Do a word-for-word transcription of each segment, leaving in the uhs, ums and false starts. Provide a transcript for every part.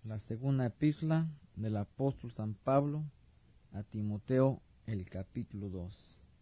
La segunda epístola del apóstol San Pablo a Timoteo, el capítulo dos.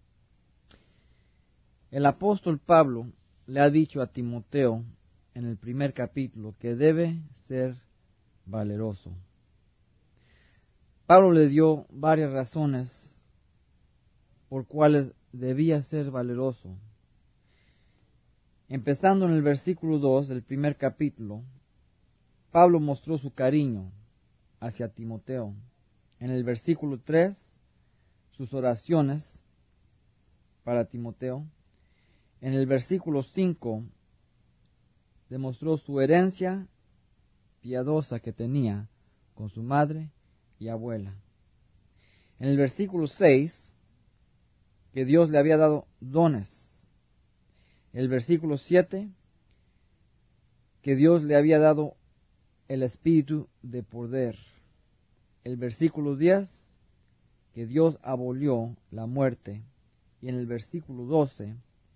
El apóstol Pablo le ha dicho a Timoteo en el primer capítulo que debe ser valeroso. Pablo le dio varias razones por cuales debía ser valeroso. Empezando en el versículo dos del primer capítulo, Pablo mostró su cariño hacia Timoteo. En el versículo tres, sus oraciones para Timoteo. En el versículo cinco, demostró su herencia piadosa que tenía con su madre y abuela. En el versículo seis, que Dios le había dado dones. El versículo siete, que Dios le había dado el espíritu de poder. El versículo diez, que Dios abolió la muerte. Y en el versículo doce,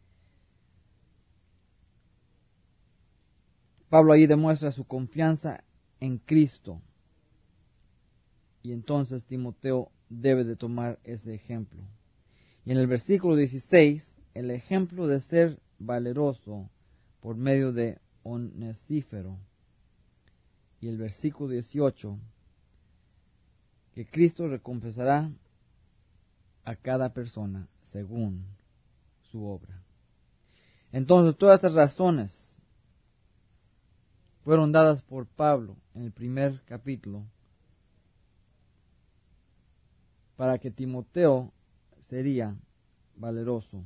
Pablo ahí demuestra su confianza en Cristo. Y entonces Timoteo debe de tomar ese ejemplo. Y en el versículo dieciséis, el ejemplo de ser valeroso por medio de Onesífero. Y el versículo dieciocho, que Cristo recompensará a cada persona según su obra. Entonces, todas estas razones fueron dadas por Pablo en el primer capítulo para que Timoteo sería valeroso.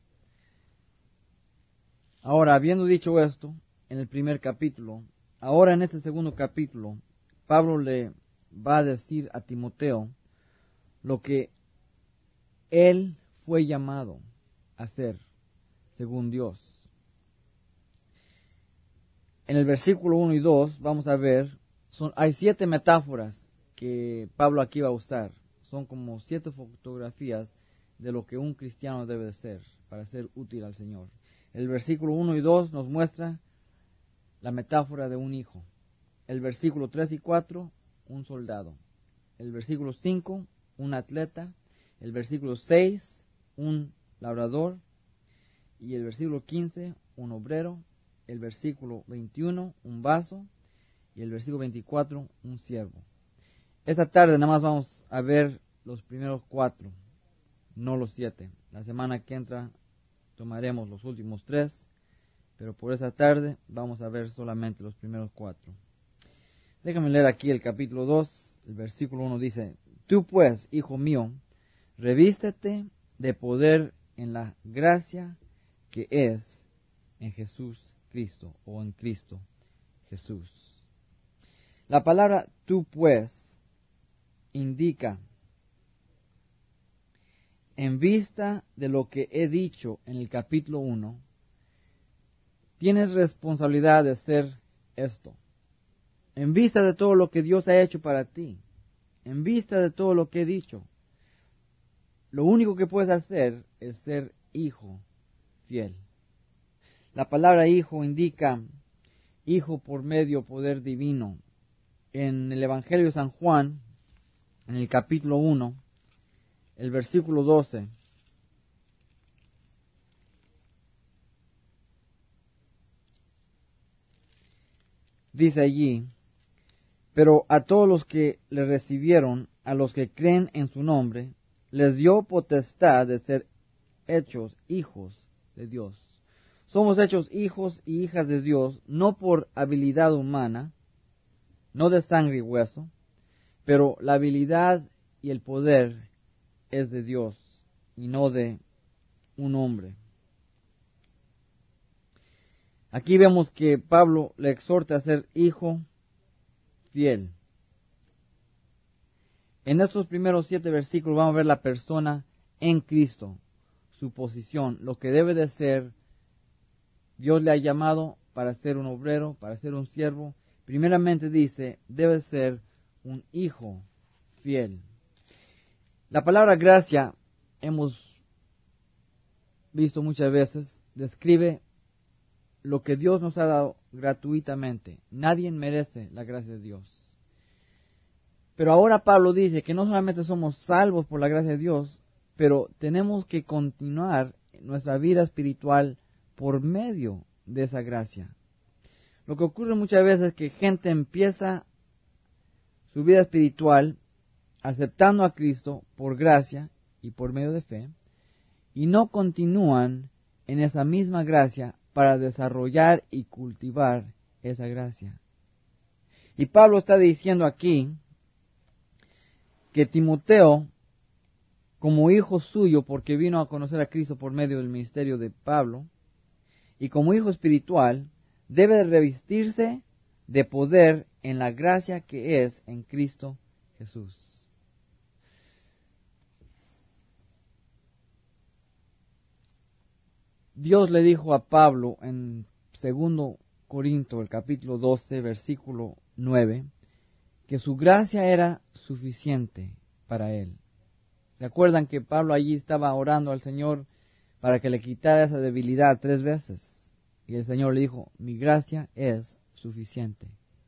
Ahora, habiendo dicho esto en el primer capítulo, ahora en este segundo capítulo, Pablo le va a decir a Timoteo lo que él fue llamado a hacer según Dios. En el versículo uno y dos vamos a ver, son, hay siete metáforas que Pablo aquí va a usar. Son como siete fotografías de lo que un cristiano debe de ser para ser útil al Señor. El versículo uno y dos nos muestra la metáfora de un hijo. El versículo tres y cuatro, un soldado. El versículo cinco, un atleta. El versículo seis, un labrador. Y el versículo quince, un obrero. El versículo veintiuno, un vaso. Y el versículo veinticuatro, un siervo. Esta tarde nada más vamos a ver los primeros cuatro, no los siete. La semana que entra tomaremos los últimos tres, pero por esta tarde vamos a ver solamente los primeros cuatro. Déjame leer aquí el capítulo dos, el versículo uno dice: Tú pues, hijo mío, revístete de poder en la gracia que es en Jesús Cristo, o en Cristo Jesús. La palabra tú pues indica, en vista de lo que he dicho en el capítulo uno, tienes responsabilidad de ser esto. En vista de todo lo que Dios ha hecho para ti, en vista de todo lo que he dicho, lo único que puedes hacer es ser hijo fiel. La palabra hijo indica hijo por medio poder divino. En el Evangelio de San Juan, en el capítulo uno, el versículo doce, dice allí: Pero a todos los que le recibieron, a los que creen en su nombre, les dio potestad de ser hechos hijos de Dios. Somos hechos hijos y hijas de Dios, no por habilidad humana, no de sangre y hueso, pero la habilidad y el poder es de Dios y no de un hombre. Aquí vemos que Pablo le exhorta a ser hijo fiel. En estos primeros siete versículos vamos a ver la persona en Cristo, su posición, lo que debe de ser. Dios le ha llamado para ser un obrero, para ser un siervo. Primeramente dice, debe ser un hijo fiel. La palabra gracia, hemos visto muchas veces, describe lo que Dios nos ha dado gratuitamente. Nadie merece la gracia de Dios. Pero ahora Pablo dice que no solamente somos salvos por la gracia de Dios, pero tenemos que continuar nuestra vida espiritual por medio de esa gracia. Lo que ocurre muchas veces es que gente empieza su vida espiritual aceptando a Cristo por gracia y por medio de fe, y no continúan en esa misma gracia para desarrollar y cultivar esa gracia. Y Pablo está diciendo aquí que Timoteo, como hijo suyo, porque vino a conocer a Cristo por medio del ministerio de Pablo, y como hijo espiritual, debe de revestirse de poder en la gracia que es en Cristo Jesús. Dios le dijo a Pablo en segundo Corintios, el capítulo doce, versículo nueve, que su gracia era suficiente para él. ¿Se acuerdan que Pablo allí estaba orando al Señor para que le quitara esa debilidad tres veces? Y el Señor le dijo, mi gracia es suficiente.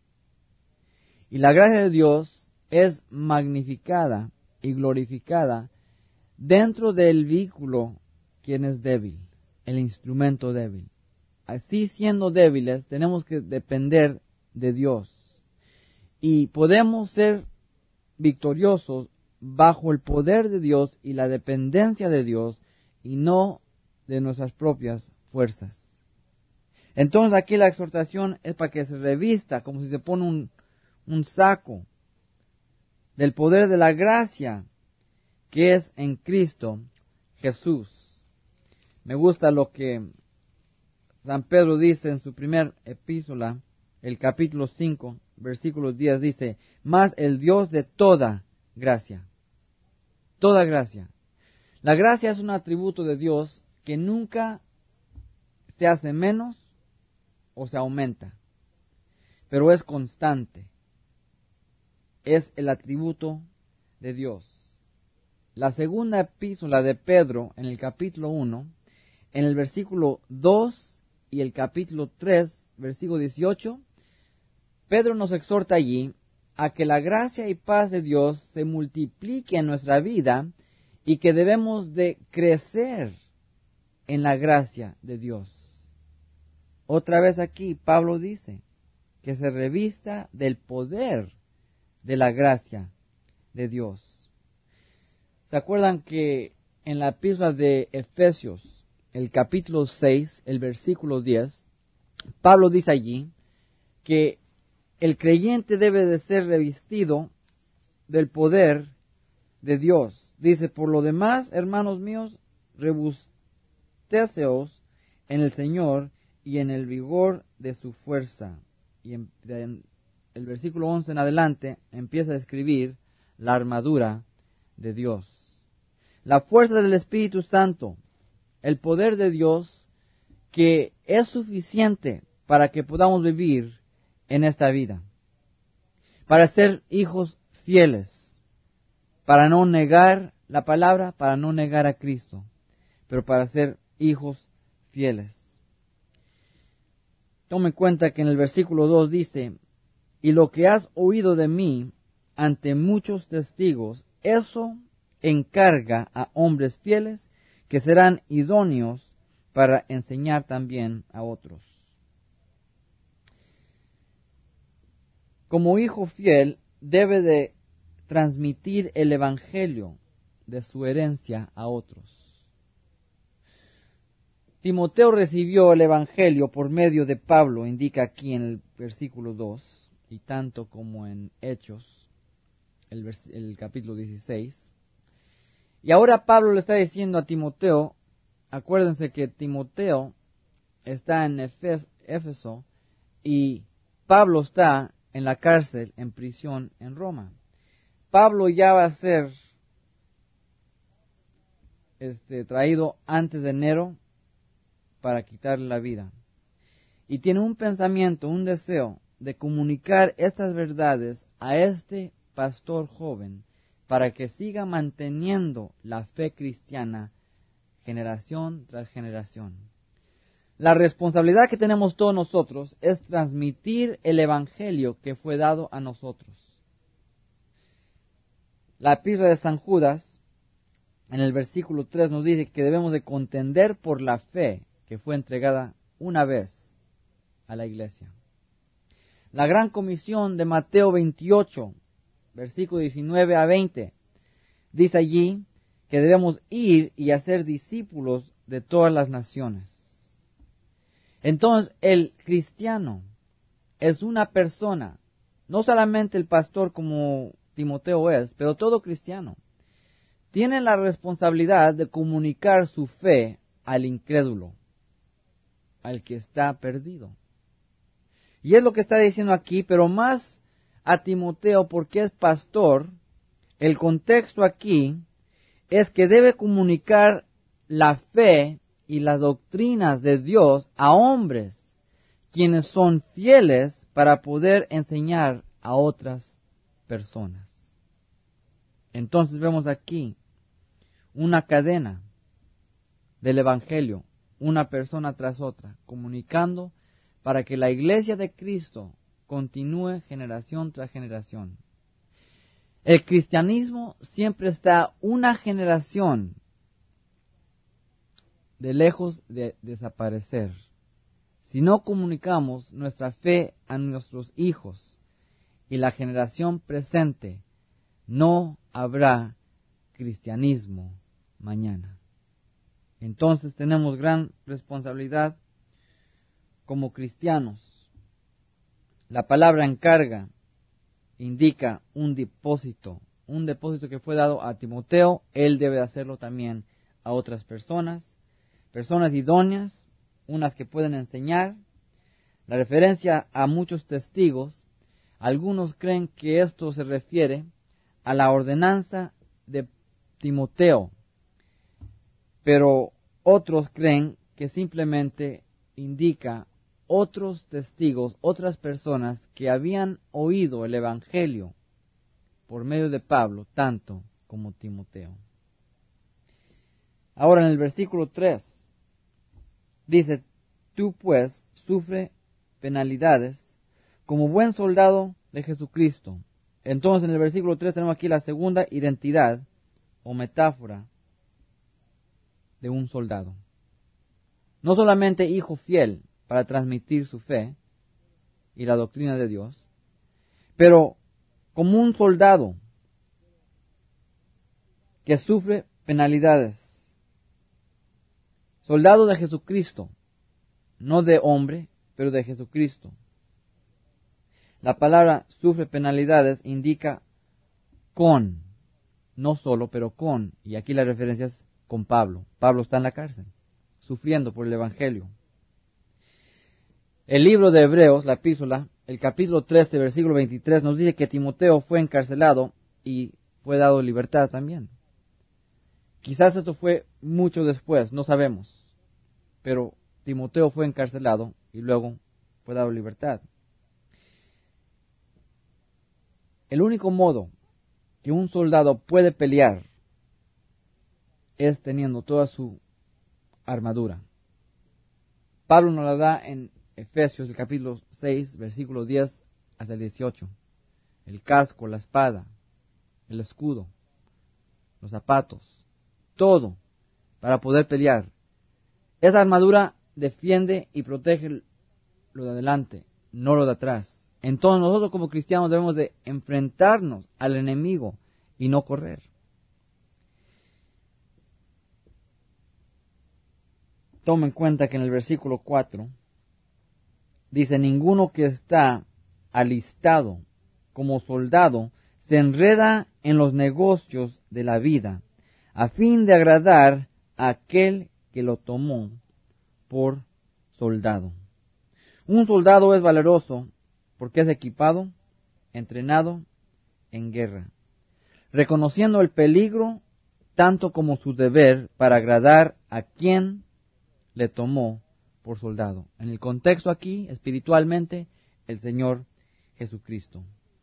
Y la gracia de Dios es magnificada y glorificada dentro del vehículo quien es débil, el instrumento débil. Así, siendo débiles, tenemos que depender de Dios. Y podemos ser victoriosos bajo el poder de Dios y la dependencia de Dios, y no de nuestras propias fuerzas. Entonces aquí la exhortación es para que se revista, como si se pone un, un saco, del poder de la gracia que es en Cristo Jesús. Me gusta lo que San Pedro dice en su primer epístola, el capítulo cinco, versículo diez, dice, mas el Dios de toda gracia, toda gracia. La gracia es un atributo de Dios que nunca se hace menos o se aumenta, pero es constante. Es el atributo de Dios. La segunda epístola de Pedro, en el capítulo uno, en el versículo dos y el capítulo tres, versículo dieciocho, Pedro nos exhorta allí a que la gracia y paz de Dios se multiplique en nuestra vida y que debemos de crecer en la gracia de Dios. Otra vez aquí Pablo dice que se revista del poder de la gracia de Dios. ¿Se acuerdan que en la epístola de Efesios, el capítulo seis, el versículo diez, Pablo dice allí que el creyente debe de ser revestido del poder de Dios? Dice, por lo demás, hermanos míos, robustéceos en el Señor y en el vigor de su fuerza. Y en, en el versículo once en adelante empieza a describir la armadura de Dios. La fuerza del Espíritu Santo, el poder de Dios que es suficiente para que podamos vivir en esta vida, para ser hijos fieles, para no negar la palabra, para no negar a Cristo, pero para ser hijos fieles. Tome en cuenta que en el versículo dos dice, y lo que has oído de mí ante muchos testigos, eso encarga a hombres fieles que serán idóneos para enseñar también a otros. Como hijo fiel, debe de transmitir el evangelio de su herencia a otros. Timoteo recibió el evangelio por medio de Pablo, indica aquí en el versículo dos, y tanto como en Hechos, el, vers- el capítulo dieciséis. Y ahora Pablo le está diciendo a Timoteo, acuérdense que Timoteo está en Efes- Éfeso y Pablo está en la cárcel, en prisión en Roma. Pablo ya va a ser este, traído antes de enero para quitarle la vida. Y tiene un pensamiento, un deseo de comunicar estas verdades a este pastor joven para que siga manteniendo la fe cristiana generación tras generación. La responsabilidad que tenemos todos nosotros es transmitir el evangelio que fue dado a nosotros. La epístola de San Judas, en el versículo tres, nos dice que debemos de contender por la fe que fue entregada una vez a la iglesia. La gran comisión de Mateo veintiocho, versículo diecinueve a veinte, dice allí que debemos ir y hacer discípulos de todas las naciones. Entonces, el cristiano es una persona, no solamente el pastor como Timoteo es, pero todo cristiano tiene la responsabilidad de comunicar su fe al incrédulo, al que está perdido. Y es lo que está diciendo aquí, pero más a Timoteo, porque es pastor, el contexto aquí es que debe comunicar la fe y las doctrinas de Dios a hombres, quienes son fieles para poder enseñar a otras personas. Entonces vemos aquí una cadena del Evangelio, una persona tras otra, comunicando para que la iglesia de Cristo continúe generación tras generación. El cristianismo siempre está una generación de lejos de desaparecer. Si no comunicamos nuestra fe a nuestros hijos y la generación presente, no habrá cristianismo mañana. Entonces tenemos gran responsabilidad como cristianos. La palabra encarga indica un depósito, un depósito que fue dado a Timoteo, él debe hacerlo también a otras personas, personas idóneas, unas que pueden enseñar. La referencia a muchos testigos, algunos creen que esto se refiere a la ordenanza de Timoteo, pero otros creen que simplemente indica otros testigos, otras personas que habían oído el Evangelio por medio de Pablo, tanto como Timoteo. Ahora en el versículo tres, dice, tú pues sufre penalidades como buen soldado de Jesucristo. Entonces en el versículo tres tenemos aquí la segunda identidad o metáfora de un soldado. No solamente hijo fiel para transmitir su fe y la doctrina de Dios, pero como un soldado que sufre penalidades. Soldado de Jesucristo, no de hombre, pero de Jesucristo. La palabra sufre penalidades indica con, no solo, pero con, y aquí la referencia es con Pablo. Pablo está en la cárcel, sufriendo por el Evangelio. El libro de Hebreos, la epístola, el capítulo trece, versículo veintitrés, nos dice que Timoteo fue encarcelado y fue dado libertad también. Quizás esto fue mucho después, no sabemos, pero Timoteo fue encarcelado y luego fue dado libertad. El único modo que un soldado puede pelear es teniendo toda su armadura. Pablo nos la da en Efesios, el capítulo seis, versículo diez hasta el dieciocho. El casco, la espada, el escudo, los zapatos, todo para poder pelear. Esa armadura defiende y protege lo de adelante, no lo de atrás. Entonces nosotros como cristianos debemos de enfrentarnos al enemigo y no correr. Toma en cuenta que en el versículo cuatro dice, ninguno que está alistado como soldado se enreda en los negocios de la vida, a fin de agradar a aquel que lo tomó por soldado. Un soldado es valeroso porque es equipado, entrenado en guerra, reconociendo el peligro tanto como su deber para agradar a quien le tomó por soldado. En el contexto aquí, espiritualmente, el Señor Jesucristo.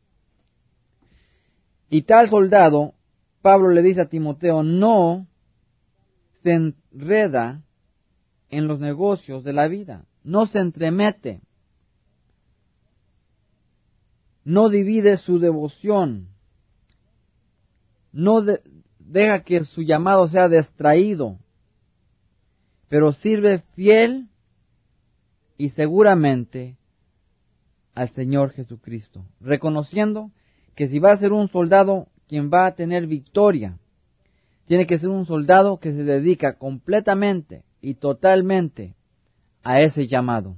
Y tal soldado, Pablo le dice a Timoteo, no se enreda en los negocios de la vida, no se entremete, no divide su devoción no de, deja que su llamado sea distraído, pero sirve fiel y seguramente al Señor Jesucristo, reconociendo que si va a ser un soldado quien va a tener victoria, tiene que ser un soldado que se dedica completamente y totalmente a ese llamado.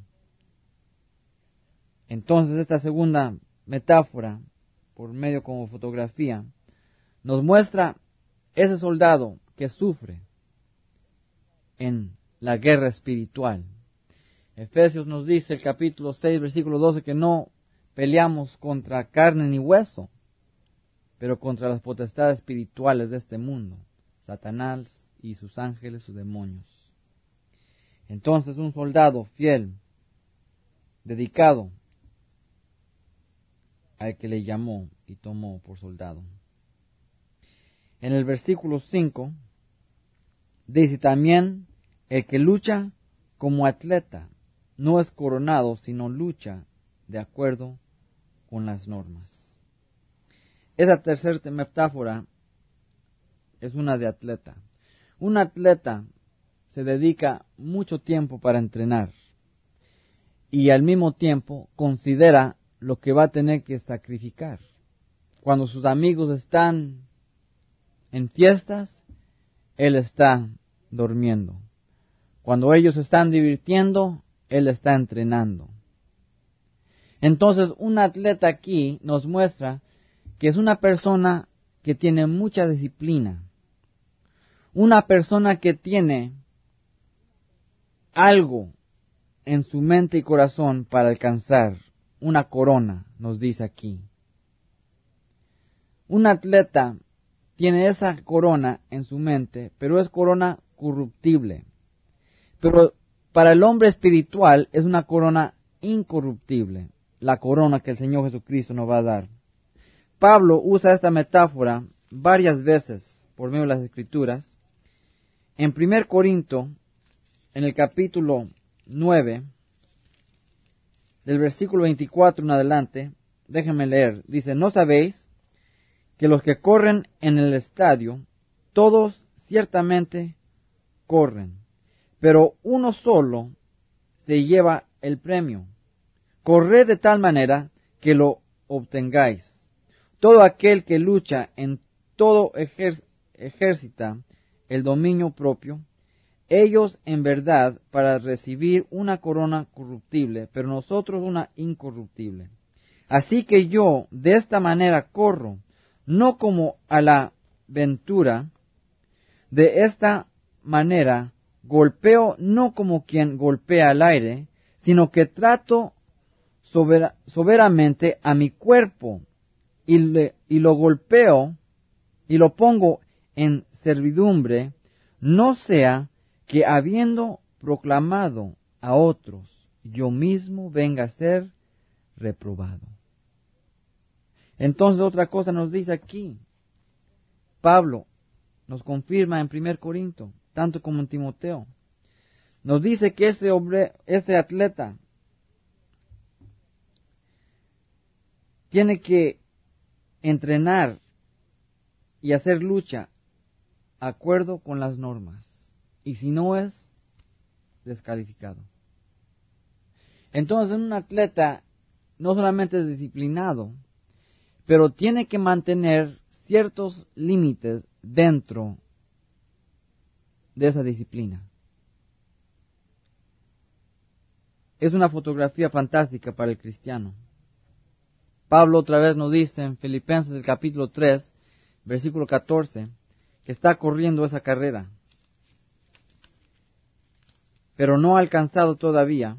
Entonces esta segunda metáfora, por medio como fotografía, nos muestra ese soldado que sufre en la guerra espiritual. Efesios nos dice, el capítulo seis, versículo doce, que no peleamos contra carne ni hueso, pero contra las potestades espirituales de este mundo, Satanás y sus ángeles, sus demonios. Entonces un soldado fiel, dedicado al que le llamó y tomó por soldado. En el versículo cinco dice también, el que lucha como atleta no es coronado, sino lucha de acuerdo con las normas. Esa tercera metáfora es una de atleta. Un atleta se dedica mucho tiempo para entrenar y al mismo tiempo considera lo que va a tener que sacrificar. Cuando sus amigos están en fiestas, él está durmiendo. Cuando ellos están divirtiendo, él está entrenando. Entonces, un atleta aquí nos muestra que es una persona que tiene mucha disciplina. Una persona que tiene algo en su mente y corazón para alcanzar una corona, nos dice aquí. Un atleta tiene esa corona en su mente, pero es corona corruptible. Pero para el hombre espiritual es una corona incorruptible, la corona que el Señor Jesucristo nos va a dar. Pablo usa esta metáfora varias veces por medio de las Escrituras. En primer Corinto, en el capítulo nueve, del versículo veinticuatro en adelante, déjenme leer, dice, ¿no sabéis que los que corren en el estadio, todos ciertamente corren, pero uno solo se lleva el premio? Corred de tal manera que lo obtengáis. Todo aquel que lucha en todo ejer- ejercita el dominio propio, ellos en verdad para recibir una corona corruptible, pero nosotros una incorruptible. Así que yo de esta manera corro, no como a la ventura, de esta manera golpeo no como quien golpea al aire, sino que trato sober- soberamente a mi cuerpo y, le, y lo golpeo y lo pongo en servidumbre, no sea que habiendo proclamado a otros, yo mismo venga a ser reprobado. Entonces otra cosa nos dice aquí, Pablo nos confirma en primer Corinto, tanto como en Timoteo, nos dice que ese hombre, ese atleta, tiene que entrenar y hacer lucha de acuerdo con las normas. Y si no es, descalificado. Entonces un atleta no solamente es disciplinado, pero tiene que mantener ciertos límites dentro de esa disciplina. Es una fotografía fantástica para el cristiano. Pablo otra vez nos dice en Filipenses el capítulo tres, versículo catorce, que está corriendo esa carrera, pero no ha alcanzado todavía.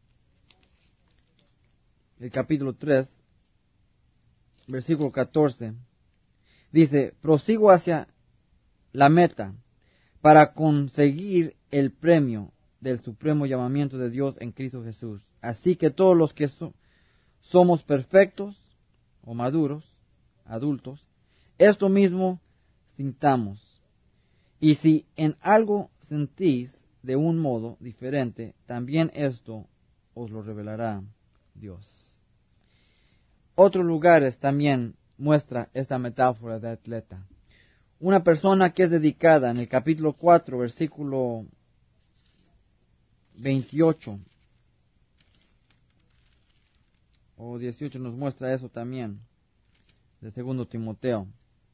El capítulo tres, versículo catorce, dice, prosigo hacia la meta para conseguir el premio del supremo llamamiento de Dios en Cristo Jesús. Así que todos los que so- somos perfectos o maduros, adultos, esto mismo sintamos. Y si en algo sentís de un modo diferente, también esto os lo revelará Dios. Otros lugares también muestra esta metáfora de atleta. Una persona que es dedicada, en el capítulo cuatro, versículo veintiocho o dieciocho, nos muestra eso también, de segundo Timoteo.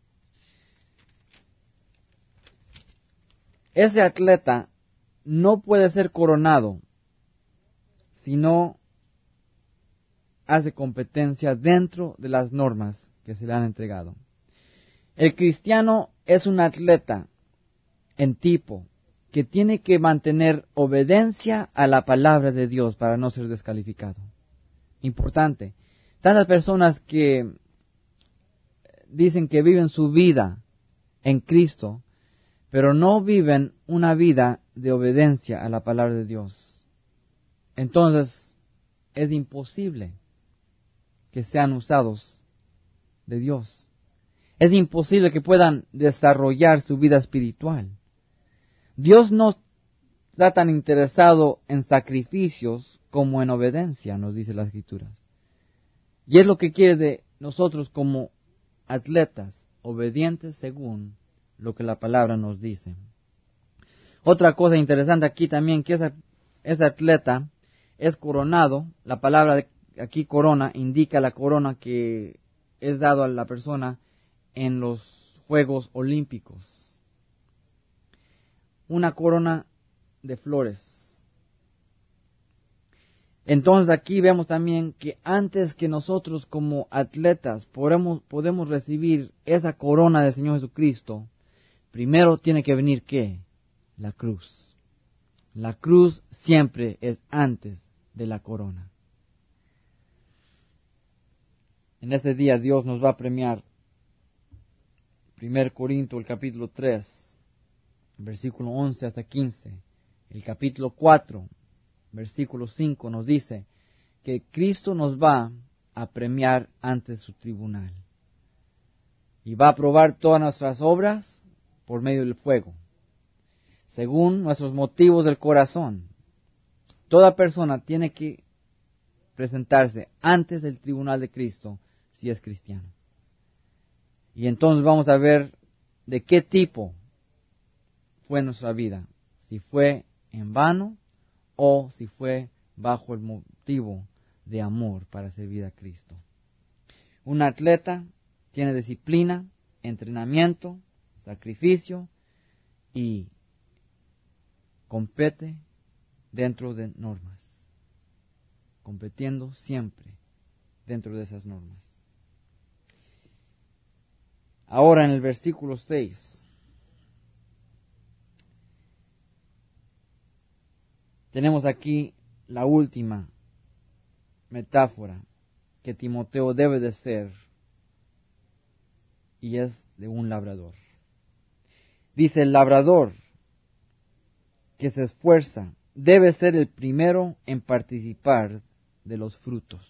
Ese atleta no puede ser coronado si no hace competencia dentro de las normas que se le han entregado. El cristiano es un atleta en tipo que tiene que mantener obediencia a la palabra de Dios para no ser descalificado. Importante. Tantas personas que dicen que viven su vida en Cristo, pero no viven una vida de obediencia a la palabra de Dios. Entonces, es imposible que sean usados de Dios. Es imposible que puedan desarrollar su vida espiritual. Dios no está tan interesado en sacrificios como en obediencia, nos dice la Escritura. Y es lo que quiere de nosotros como atletas, obedientes según lo que la palabra nos dice. Otra cosa interesante aquí también, que ese, ese atleta es coronado. La palabra de aquí corona indica la corona que es dado a la persona en los Juegos Olímpicos. Una corona de flores. Entonces aquí vemos también que antes que nosotros como atletas podemos, podemos recibir esa corona del Señor Jesucristo, primero tiene que venir ¿qué? La cruz. La cruz siempre es antes de la corona. En este día Dios nos va a premiar. Primero Corintios, el capítulo tres, versículo once hasta quince. El capítulo cuatro, versículo cinco nos dice que Cristo nos va a premiar ante su tribunal. Y va a probar todas nuestras obras por medio del fuego, según nuestros motivos del corazón. Toda persona tiene que presentarse antes del tribunal de Cristo si es cristiano. Y entonces vamos a ver de qué tipo fue nuestra vida, si fue en vano o si fue bajo el motivo de amor para servir a Cristo. Un atleta tiene disciplina, entrenamiento, sacrificio y compete dentro de normas, compitiendo siempre dentro de esas normas. Ahora en el versículo seis, tenemos aquí la última metáfora que Timoteo debe de ser, y es de un labrador. Dice, el labrador que se esfuerza debe ser el primero en participar de los frutos.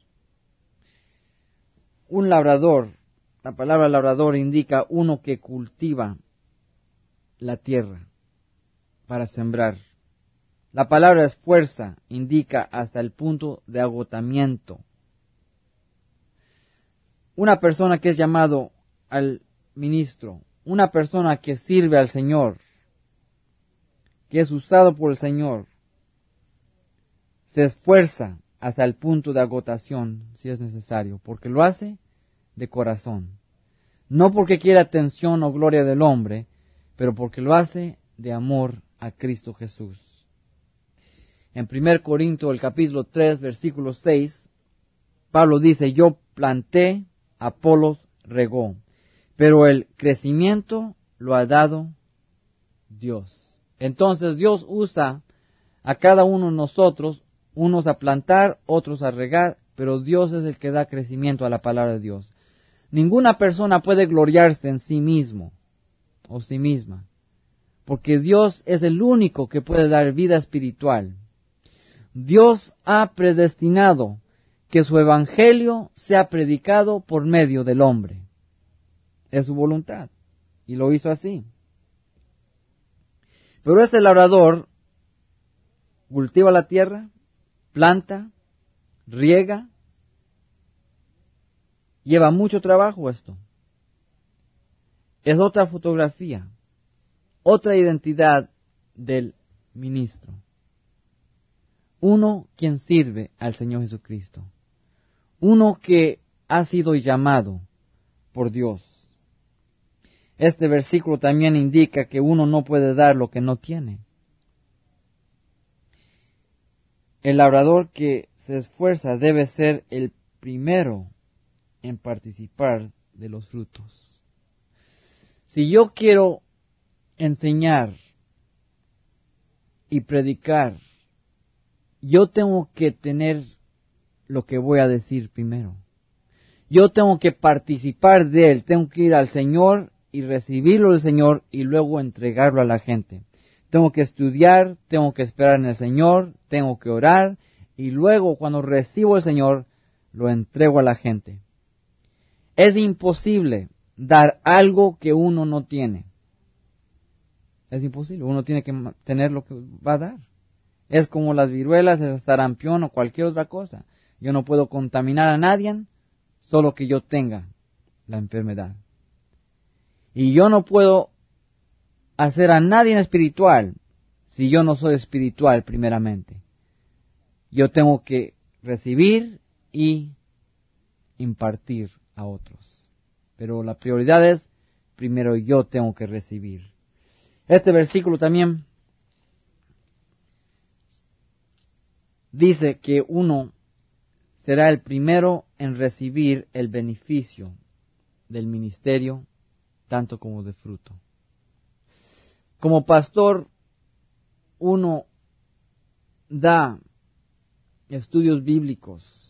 Un labrador, la palabra labrador indica uno que cultiva la tierra para sembrar. La palabra esfuerza indica hasta el punto de agotamiento. Una persona que es llamado al ministro, una persona que sirve al Señor, que es usado por el Señor, se esfuerza hasta el punto de agotación, si es necesario, porque lo hace de corazón. No porque quiera atención o gloria del hombre, pero porque lo hace de amor a Cristo Jesús. En primero Corintios, el capítulo tres, versículo seis, Pablo dice, yo planté, Apolos regó, pero el crecimiento lo ha dado Dios. Entonces Dios usa a cada uno de nosotros, unos a plantar, otros a regar, pero Dios es el que da crecimiento a la palabra de Dios. Ninguna persona puede gloriarse en sí mismo o sí misma, porque Dios es el único que puede dar vida espiritual. Dios ha predestinado que su evangelio sea predicado por medio del hombre. Es su voluntad, y lo hizo así. Pero este labrador cultiva la tierra, planta, riega, lleva mucho trabajo esto. es otra fotografía, otra identidad del ministro. Uno quien sirve al Señor Jesucristo. Uno que ha sido llamado por Dios. Este versículo también indica que uno no puede dar lo que no tiene. El labrador que se esfuerza debe ser el primero en participar de los frutos. Si yo quiero enseñar y predicar, yo tengo que tener lo que voy a decir primero. Yo tengo que participar de él, tengo que ir al Señor y recibirlo del Señor y luego entregarlo a la gente. Tengo que estudiar, tengo que esperar en el Señor, tengo que orar y luego cuando recibo al Señor lo entrego a la gente. Es imposible dar algo que uno no tiene. Es imposible, uno tiene que tener lo que va a dar. Es como las viruelas, el sarampión o cualquier otra cosa. Yo no puedo contaminar a nadie, solo que yo tenga la enfermedad. Y yo no puedo hacer a nadie espiritual si yo no soy espiritual primeramente. Yo tengo que recibir y impartir a otros. Pero la prioridad es, primero yo tengo que recibir. Este versículo también dice que uno será el primero en recibir el beneficio del ministerio, tanto como de fruto. Como pastor, uno da estudios bíblicos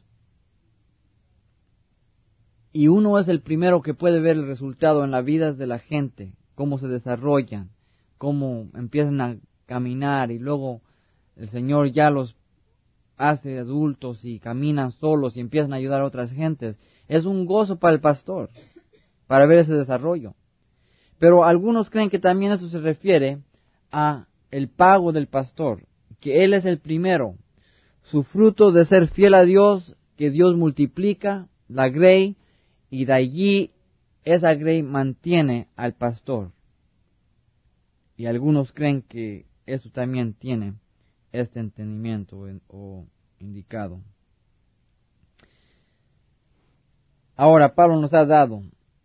y uno es el primero que puede ver el resultado en las vidas de la gente, cómo se desarrollan, cómo empiezan a caminar y luego el Señor ya los hace adultos y caminan solos y empiezan a ayudar a otras gentes. Es un gozo para el pastor, para ver ese desarrollo. Pero algunos creen que también eso se refiere a el pago del pastor, que él es el primero. Su fruto de ser fiel a Dios, que Dios multiplica la grey y de allí esa grey mantiene al pastor. Y algunos creen que eso también tiene este entendimiento o indicado. Ahora Pablo nos ha dado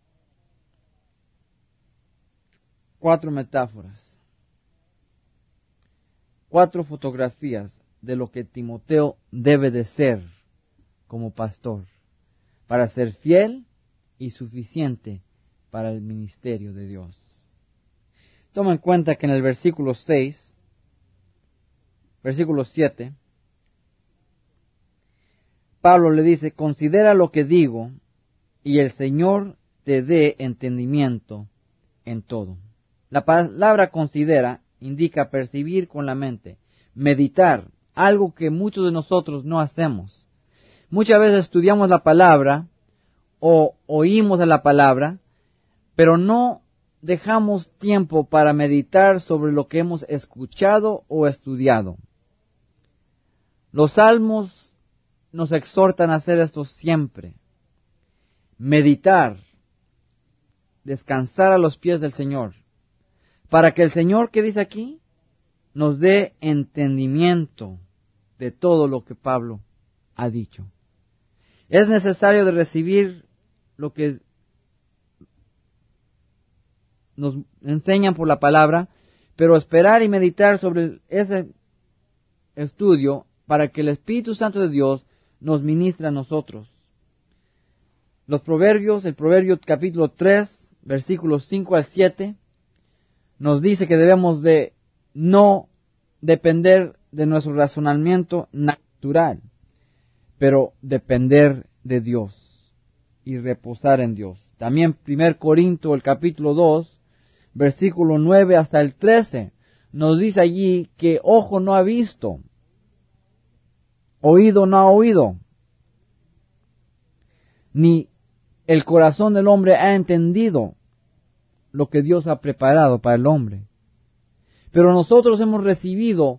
cuatro metáforas, cuatro fotografías de lo que Timoteo debe de ser como pastor, para ser fiel y suficiente para el ministerio de Dios. Toma en cuenta que en el versículo seis, versículo siete, Pablo le dice, considera lo que digo y el Señor te dé entendimiento en todo. La palabra considera indica percibir con la mente, meditar, algo que muchos de nosotros no hacemos. Muchas veces estudiamos la palabra o oímos de la palabra, pero no dejamos tiempo para meditar sobre lo que hemos escuchado o estudiado. Los salmos nos exhortan a hacer esto siempre. Meditar, descansar a los pies del Señor, para que el Señor, ¿qué dice aquí? Nos dé entendimiento de todo lo que Pablo ha dicho. Es necesario de recibir lo que nos enseñan por la palabra, pero esperar y meditar sobre ese estudio para que el Espíritu Santo de Dios nos ministre a nosotros. Los proverbios, el proverbio capítulo tres, versículos cinco al siete, nos dice que debemos de no depender de nuestro razonamiento natural, pero depender de Dios y reposar en Dios. También primer Corintios, el capítulo dos, versículo nueve hasta el trece, nos dice allí que ojo no ha visto, oído no ha oído, ni el corazón del hombre ha entendido lo que Dios ha preparado para el hombre. Pero nosotros hemos recibido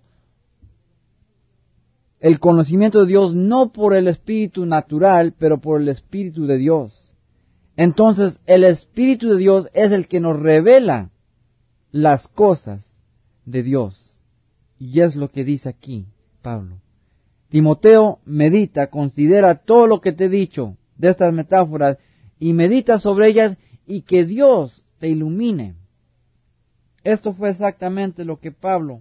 el conocimiento de Dios no por el espíritu natural, pero por el Espíritu de Dios. Entonces el Espíritu de Dios es el que nos revela las cosas de Dios. Y es lo que dice aquí Pablo. Timoteo, medita, considera todo lo que te he dicho de estas metáforas y medita sobre ellas y que Dios te ilumine. Esto fue exactamente lo que Pablo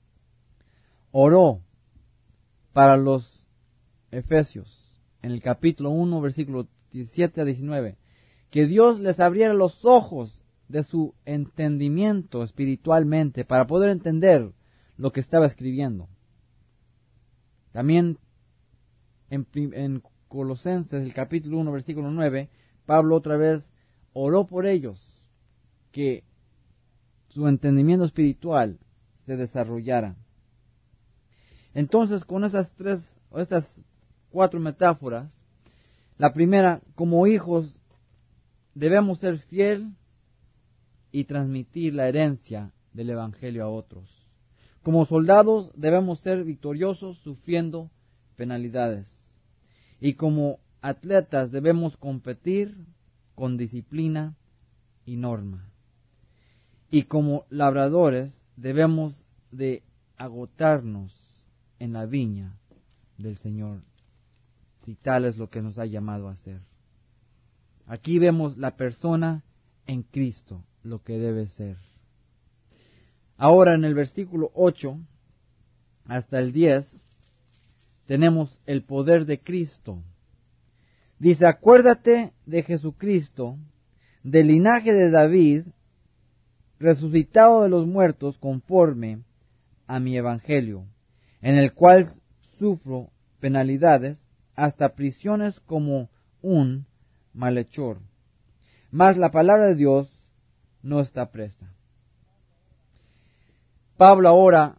oró para los Efesios en el capítulo uno, versículos diecisiete a diecinueve. Que Dios les abriera los ojos de su entendimiento espiritualmente para poder entender lo que estaba escribiendo. También en, en Colosenses, el capítulo uno, versículo nueve, Pablo otra vez oró por ellos, que su entendimiento espiritual se desarrollara. Entonces, con esas tres, o estas cuatro metáforas, la primera, como hijos, debemos ser fiel y transmitir la herencia del Evangelio a otros. Como soldados debemos ser victoriosos sufriendo penalidades. Y como atletas debemos competir con disciplina y norma. Y como labradores debemos de agotarnos en la viña del Señor, si tal es lo que nos ha llamado a hacer. Aquí vemos la persona en Cristo, lo que debe ser. Ahora en el versículo ocho hasta el diez tenemos el poder de Cristo. Dice, acuérdate de Jesucristo, del linaje de David, resucitado de los muertos conforme a mi evangelio, en el cual sufro penalidades, hasta prisiones como un malhechor. Mas la palabra de Dios no está presa. Pablo ahora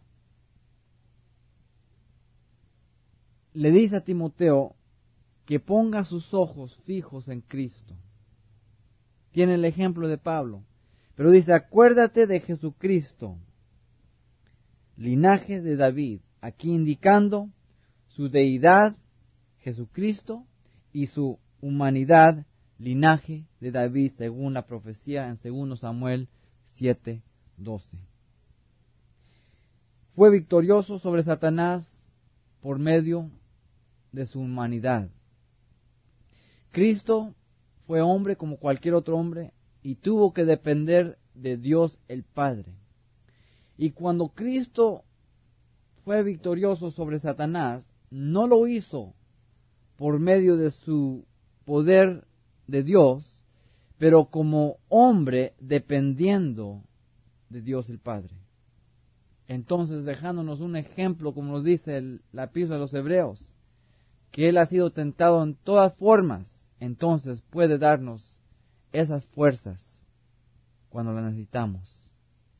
le dice a Timoteo que ponga sus ojos fijos en Cristo. Tiene el ejemplo de Pablo, pero dice, acuérdate de Jesucristo, linaje de David, aquí indicando su deidad, Jesucristo, y su humanidad, linaje de David, según la profecía en segundo Samuel siete doce. Fue victorioso sobre Satanás por medio de su humanidad. Cristo fue hombre como cualquier otro hombre y tuvo que depender de Dios el Padre. Y cuando Cristo fue victorioso sobre Satanás, no lo hizo por medio de su poder de Dios, pero como hombre dependiendo de Dios el Padre. Entonces, dejándonos un ejemplo, como nos dice el, la epístola de los Hebreos, que Él ha sido tentado en todas formas, entonces puede darnos esas fuerzas cuando las necesitamos.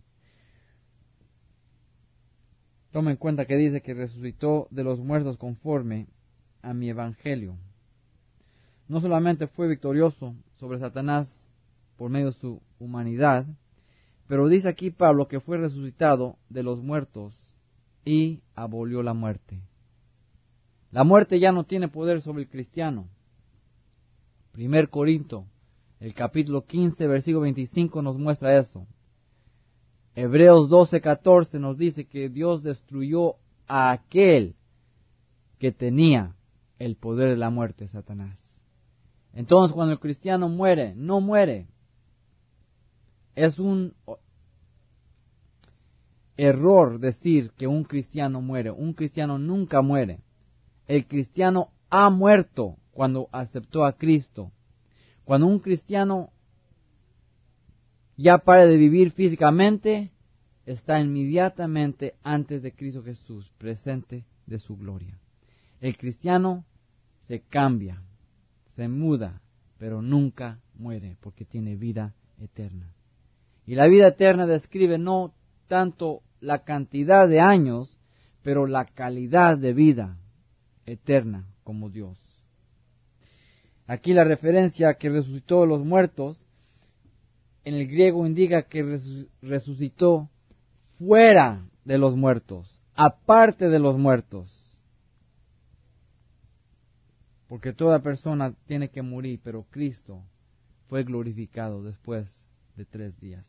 Toma en cuenta que dice que resucitó de los muertos conforme a mi evangelio. No solamente fue victorioso sobre Satanás por medio de su humanidad, pero dice aquí Pablo que fue resucitado de los muertos y abolió la muerte. La muerte ya no tiene poder sobre el cristiano. Primer Corinto, el capítulo quince, versículo veinticinco nos muestra eso. Hebreos doce, catorce nos dice que Dios destruyó a aquel que tenía el poder de la muerte, Satanás. Entonces, cuando el cristiano muere, no muere. Es un error decir que un cristiano muere. Un cristiano nunca muere. El cristiano ha muerto cuando aceptó a Cristo. Cuando un cristiano ya para de vivir físicamente, está inmediatamente antes de Cristo Jesús, presente de su gloria. El cristiano se cambia, se muda, pero nunca muere porque tiene vida eterna. Y la vida eterna describe no tanto la cantidad de años, pero la calidad de vida eterna como Dios. Aquí la referencia que resucitó de los muertos, en el griego indica que resucitó fuera de los muertos, aparte de los muertos. Porque toda persona tiene que morir, pero Cristo fue glorificado después de tres días.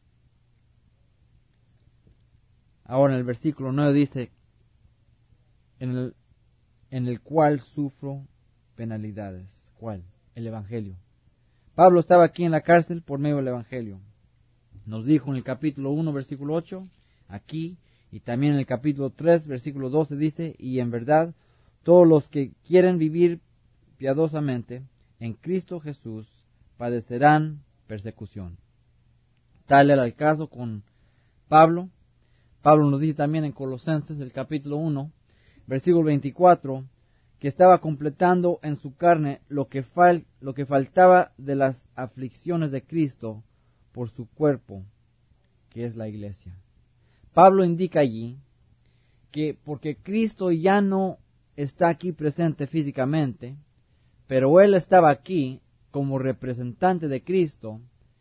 Ahora en el versículo nueve dice, en el, en el cual sufro penalidades. ¿Cuál? El Evangelio. Pablo estaba aquí en la cárcel por medio del Evangelio. Nos dijo en el capítulo uno, versículo ocho, aquí, y también en el capítulo tres, versículo doce dice, y en verdad, todos los que quieren vivir piadosamente en Cristo Jesús padecerán persecución. Tal era el caso con Pablo. Pablo nos dice también en Colosenses, el capítulo uno, versículo veinticuatro, que estaba completando en su carne lo que, fal, lo que faltaba de las aflicciones de Cristo por su cuerpo, que es la iglesia. Pablo indica allí que porque Cristo ya no está aquí presente físicamente, pero Él estaba aquí como representante de Cristo,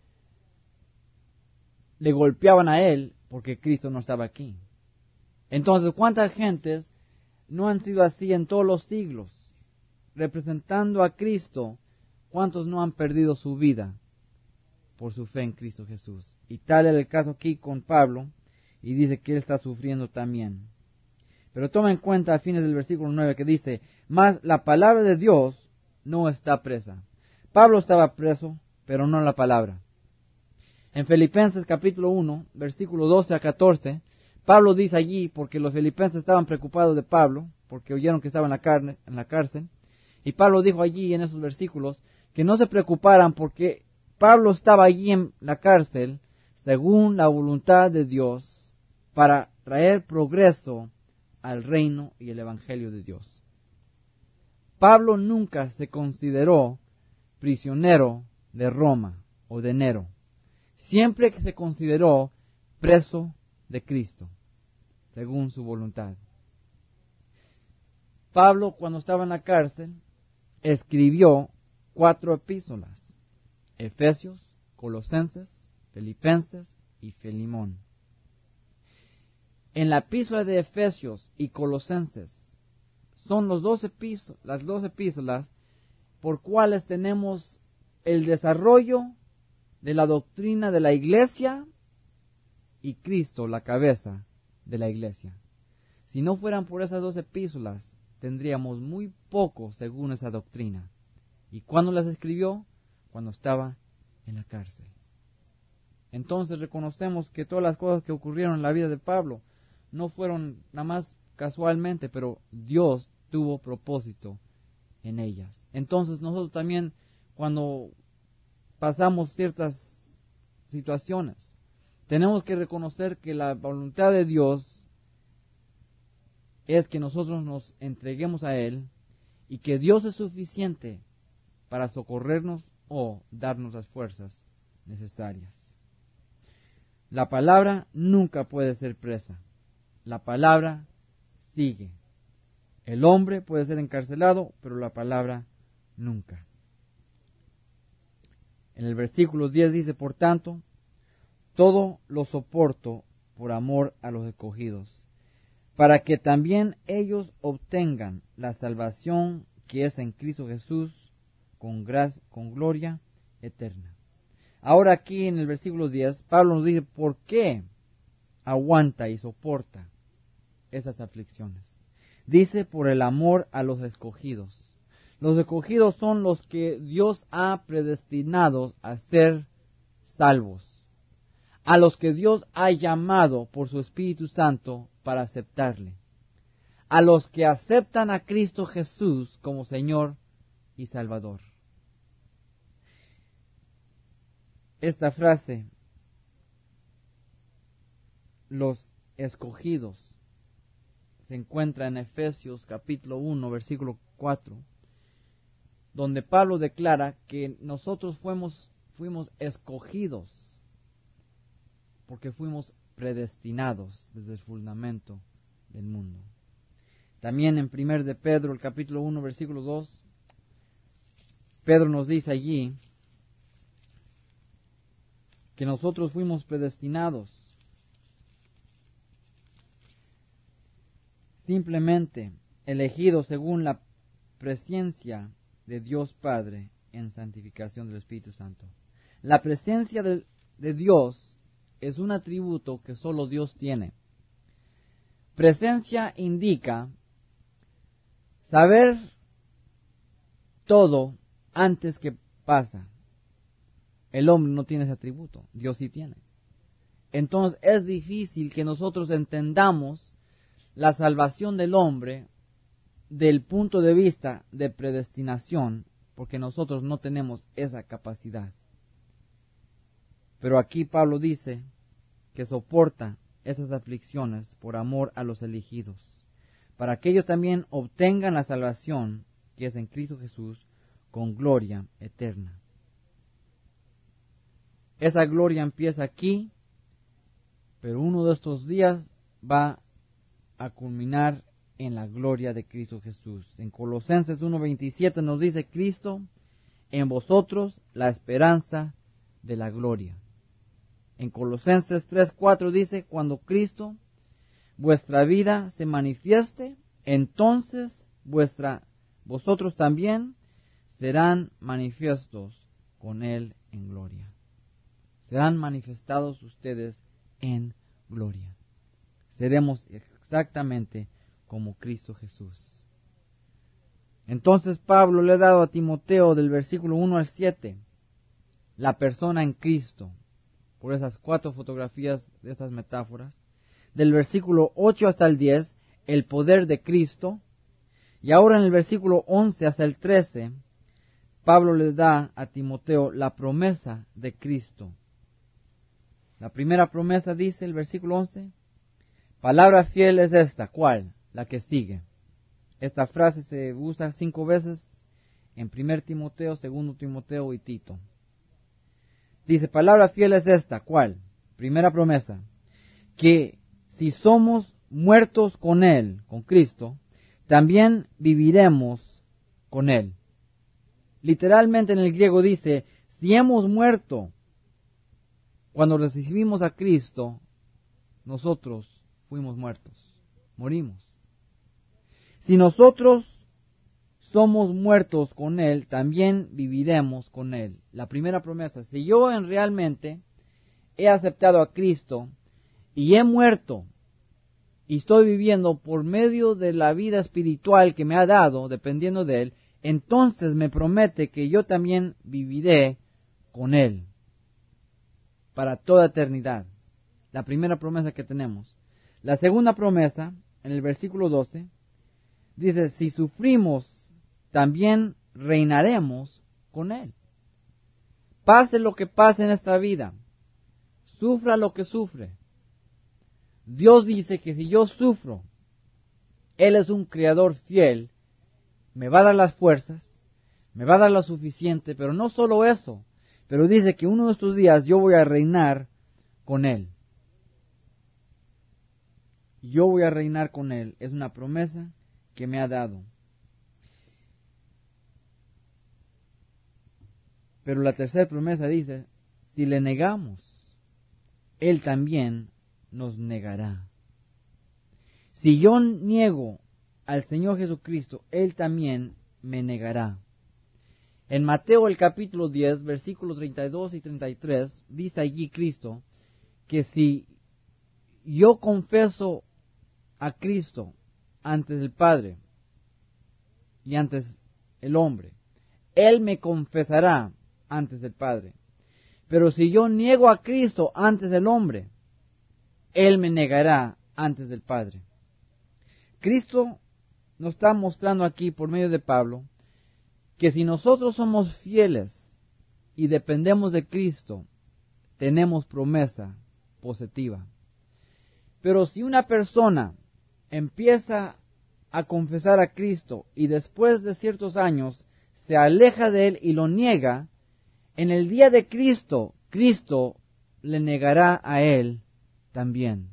le golpeaban a Él porque Cristo no estaba aquí. Entonces, ¿cuántas gentes no han sido así en todos los siglos? Representando a Cristo, ¿cuántos no han perdido su vida por su fe en Cristo Jesús? Y tal es el caso aquí con Pablo, y dice que él está sufriendo también. Pero toma en cuenta a fines del versículo nueve que dice, mas la palabra de Dios no está presa. Pablo estaba preso, pero no la palabra. En Filipenses capítulo uno, versículo doce a catorce, Pablo dice allí, porque los filipenses estaban preocupados de Pablo, porque oyeron que estaba en la, carne, en la cárcel, y Pablo dijo allí en esos versículos que no se preocuparan porque Pablo estaba allí en la cárcel según la voluntad de Dios para traer progreso al reino y el evangelio de Dios. Pablo nunca se consideró prisionero de Roma o de Nero. Siempre que se consideró preso de Cristo, según su voluntad. Pablo, cuando estaba en la cárcel, escribió cuatro epístolas: Efesios, Colosenses, Filipenses y Filemón. En la epístola de Efesios y Colosenses son los dos epístolas, las dos epístolas por cuales tenemos el desarrollo de la doctrina de la iglesia y Cristo, la cabeza de la iglesia. Si no fueran por esas dos epístolas, tendríamos muy poco según esa doctrina. ¿Y cuándo las escribió? Cuando estaba en la cárcel. Entonces reconocemos que todas las cosas que ocurrieron en la vida de Pablo no fueron nada más casualmente, pero Dios tuvo propósito en ellas. Entonces nosotros también, cuando pasamos ciertas situaciones, tenemos que reconocer que la voluntad de Dios es que nosotros nos entreguemos a Él y que Dios es suficiente para socorrernos o darnos las fuerzas necesarias. La palabra nunca puede ser presa. La palabra sigue. El hombre puede ser encarcelado, pero la palabra nunca. En el versículo diez dice, por tanto, todo lo soporto por amor a los escogidos, para que también ellos obtengan la salvación que es en Cristo Jesús con gracia, con gloria eterna. Ahora aquí en el versículo diez, Pablo nos dice por qué aguanta y soporta esas aflicciones. Dice por el amor a los escogidos. Los escogidos son los que Dios ha predestinado a ser salvos, a los que Dios ha llamado por su Espíritu Santo para aceptarle, a los que aceptan a Cristo Jesús como Señor y Salvador. Esta frase, los escogidos, se encuentra en Efesios capítulo uno, versículo cuatro, donde Pablo declara que nosotros fuimos, fuimos escogidos porque fuimos predestinados desde el fundamento del mundo. También en primer de Pedro, el capítulo uno, versículo dos, Pedro nos dice allí que nosotros fuimos predestinados simplemente elegidos según la presencia de Dios Padre en santificación del Espíritu Santo. La presencia de, de Dios es un atributo que solo Dios tiene. Presencia indica saber todo antes que pasa. El hombre no tiene ese atributo, Dios sí tiene. Entonces es difícil que nosotros entendamos la salvación del hombre del punto de vista de predestinación, porque nosotros no tenemos esa capacidad. Pero aquí Pablo dice que soporta esas aflicciones por amor a los elegidos, para que ellos también obtengan la salvación que es en Cristo Jesús con gloria eterna. Esa gloria empieza aquí, pero uno de estos días va a culminar en la gloria de Cristo Jesús. En Colosenses uno veintisiete nos dice: Cristo en vosotros, la esperanza de la gloria. En Colosenses tres cuatro dice: cuando Cristo, vuestra vida, se manifieste, entonces vuestra, vosotros también serán manifiestos con Él en gloria. Serán manifestados ustedes en gloria. Seremos exactamente como Cristo Jesús. Entonces Pablo le ha dado a Timoteo del versículo uno al siete la persona en Cristo, por esas cuatro fotografías de esas metáforas. Del versículo ocho hasta el diez, el poder de Cristo. Y ahora en el versículo once hasta el trece, Pablo le da a Timoteo la promesa de Cristo. La primera promesa dice el versículo once: palabra fiel es esta. ¿Cuál? La que sigue. Esta frase se usa cinco veces en primer Timoteo, segundo Timoteo y Tito. Dice, palabra fiel es esta. ¿Cuál? Primera promesa: que si somos muertos con Él, con Cristo, también viviremos con Él. Literalmente en el griego dice, si hemos muerto cuando recibimos a Cristo, nosotros fuimos muertos, morimos. Si nosotros somos muertos con Él, también viviremos con Él. La primera promesa: si yo en realmente he aceptado a Cristo y he muerto y estoy viviendo por medio de la vida espiritual que me ha dado, dependiendo de Él, entonces me promete que yo también viviré con Él para toda eternidad. La primera promesa que tenemos. La segunda promesa, en el versículo doce, dice, si sufrimos, también reinaremos con Él. Pase lo que pase en esta vida, sufra lo que sufre, Dios dice que si yo sufro, Él es un creador fiel, me va a dar las fuerzas, me va a dar lo suficiente, pero no solo eso, pero dice que uno de estos días yo voy a reinar con Él. Yo voy a reinar con Él. Es una promesa que me ha dado. Pero la tercera promesa dice, si le negamos, Él también nos negará. Si yo niego al Señor Jesucristo, Él también me negará. En Mateo el capítulo diez, versículos treinta y dos y treinta y tres, dice allí Cristo que si yo confeso a Cristo antes del Padre y antes el hombre, Él me confesará antes del Padre. Pero si yo niego a Cristo antes del hombre, Él me negará antes del Padre. Cristo nos está mostrando aquí por medio de Pablo que si nosotros somos fieles y dependemos de Cristo, tenemos promesa positiva. Pero si una persona empieza a confesar a Cristo y después de ciertos años se aleja de Él y lo niega, en el día de Cristo, Cristo le negará a Él también.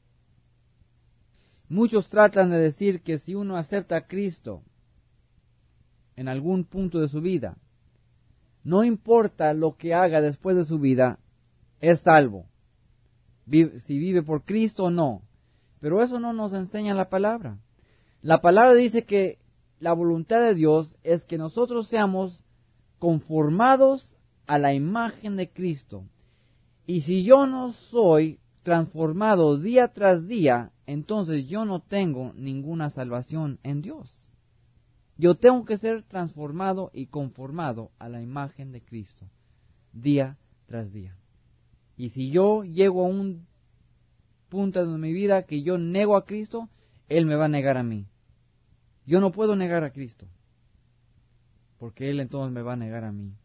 Muchos tratan de decir que si uno acepta a Cristo en algún punto de su vida, no importa lo que haga después de su vida, es salvo. Si vive por Cristo o no. Pero eso no nos enseña la palabra. La palabra dice que la voluntad de Dios es que nosotros seamos conformados a la imagen de Cristo. Y si yo no soy transformado día tras día, entonces yo no tengo ninguna salvación en Dios. Yo tengo que ser transformado y conformado a la imagen de Cristo, día tras día. Y si yo llego a un punto de mi vida que yo nego a Cristo, Él me va a negar a mí. Yo no puedo negar a Cristo, porque Él entonces me va a negar a mí.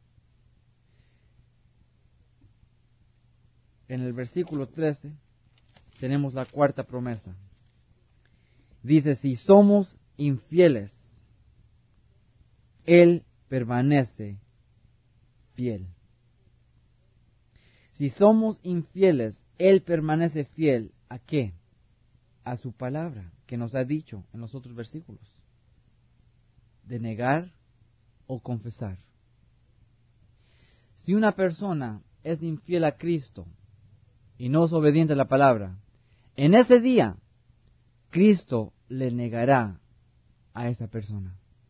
En el versículo trece tenemos la cuarta promesa. Dice, si somos infieles, Él permanece fiel. Si somos infieles, Él permanece fiel. ¿A qué? A su palabra, que nos ha dicho en los otros versículos. De negar o confesar. Si una persona es infiel a Cristo y no es obediente a la palabra, en ese día Cristo le negará a esa persona.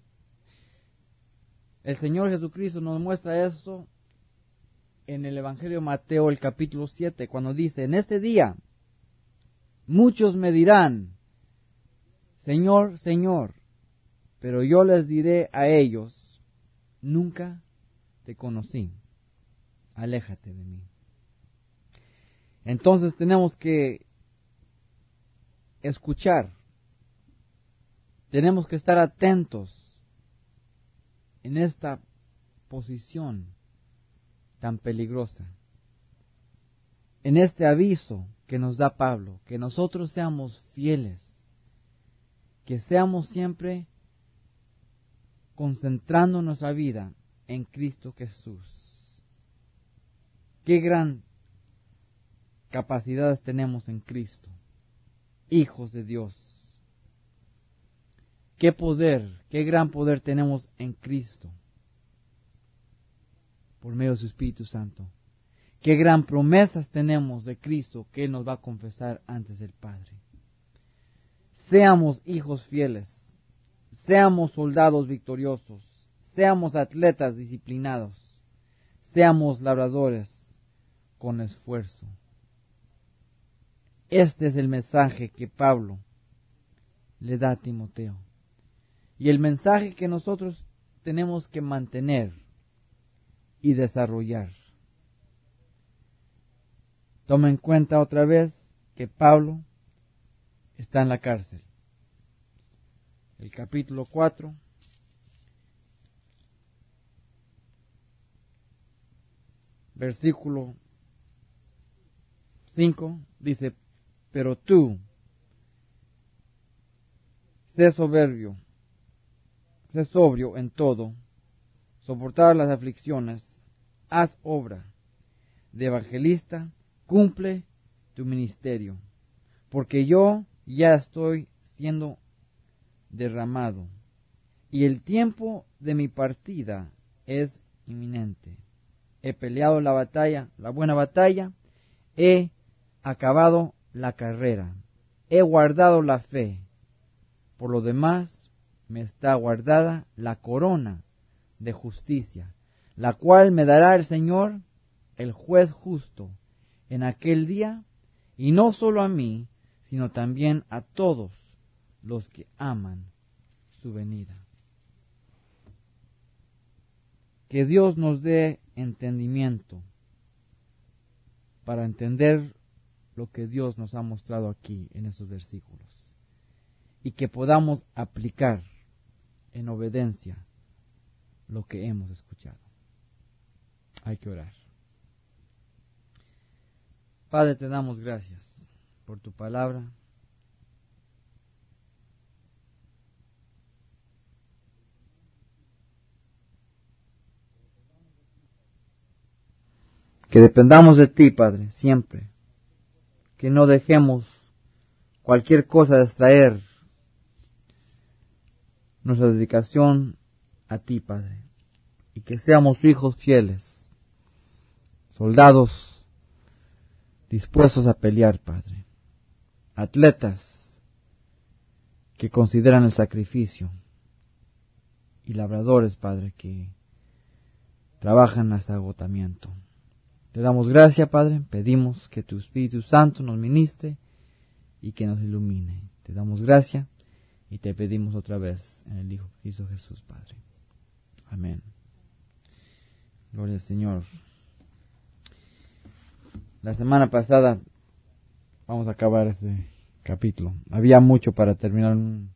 El Señor Jesucristo nos muestra eso en el Evangelio de Mateo, el capítulo siete, cuando dice, en este día muchos me dirán, Señor, Señor, pero yo les diré a ellos, nunca te conocí, aléjate de mí. Entonces tenemos que escuchar, tenemos que estar atentos en esta posición tan peligrosa, en este aviso que nos da Pablo, que nosotros seamos fieles, que seamos siempre concentrando nuestra vida en Cristo Jesús. Qué gran capacidades tenemos en Cristo, hijos de Dios. Qué poder, qué gran poder tenemos en Cristo, por medio de su Espíritu Santo. Qué gran promesas tenemos de Cristo que Él nos va a confesar antes del Padre. Seamos hijos fieles, seamos soldados victoriosos, seamos atletas disciplinados, seamos labradores con esfuerzo. Este es el mensaje que Pablo le da a Timoteo. Y el mensaje que nosotros tenemos que mantener y desarrollar. Toma en cuenta otra vez que Pablo está en la cárcel. El capítulo cuatro, versículo cinco, dice, pero tú, sé soberbio, sé sobrio en todo, soportar las aflicciones, haz obra de evangelista, cumple tu ministerio, porque yo ya estoy siendo derramado, y el tiempo de mi partida es inminente. He peleado la batalla, la buena batalla, he acabado la carrera, he guardado la fe. Por lo demás, me está guardada la corona de justicia, la cual me dará el Señor, el juez justo, en aquel día, y no solo a mí, sino también a todos los que aman su venida. Que Dios nos dé entendimiento para entender lo que Dios nos ha mostrado aquí en estos versículos, y que podamos aplicar en obediencia lo que hemos escuchado. Hay que orar. Padre, te damos gracias por tu palabra. Que dependamos de ti, Padre, siempre. Que no dejemos cualquier cosa distraer nuestra dedicación a ti, Padre. Y que seamos hijos fieles, soldados dispuestos a pelear, Padre. Atletas que consideran el sacrificio. Y labradores, Padre, que trabajan hasta agotamiento. Te damos gracias, Padre, pedimos que tu Espíritu Santo nos ministre y que nos ilumine. Te damos gracias y te pedimos otra vez en el Hijo de Cristo Jesús, Padre. Amén. Gloria al Señor. La semana pasada, vamos a acabar este capítulo. Había mucho para terminar un